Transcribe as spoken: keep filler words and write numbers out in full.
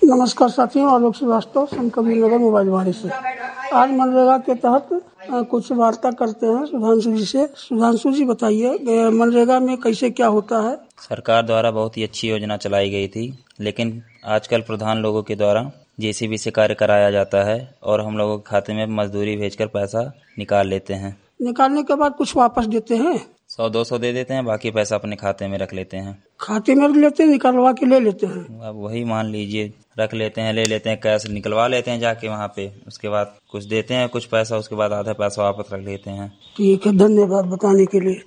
नमस्कार साथियों, आलोक श्रीवास्तव, संत कबीर नगर मोबाइल वाणी से। आज मनरेगा के तहत कुछ वार्ता करते हैं सुधांशु जी से। सुधांशु जी बताइए, मनरेगा में कैसे क्या होता है? सरकार द्वारा बहुत ही अच्छी योजना चलाई गई थी, लेकिन आजकल प्रधान लोगों के द्वारा जेसीबी से कार्य कराया जाता है और हम लोगों के खाते में मजदूरी भेजकर पैसा निकाल लेते हैं। निकालने के बाद कुछ वापस देते हैं? सौ दो सौ दे देते हैं, बाकी पैसा अपने खाते में रख लेते हैं। खाते में रख लेते हैं, निकलवा के ले लेते हैं? अब वही मान लीजिए, रख लेते हैं, ले लेते हैं, कैश निकलवा लेते हैं जाके वहाँ पे, उसके बाद कुछ देते हैं कुछ पैसा, उसके बाद आधा पैसा वापस रख लेते हैं। ठीक है, धन्यवाद बताने के लिए।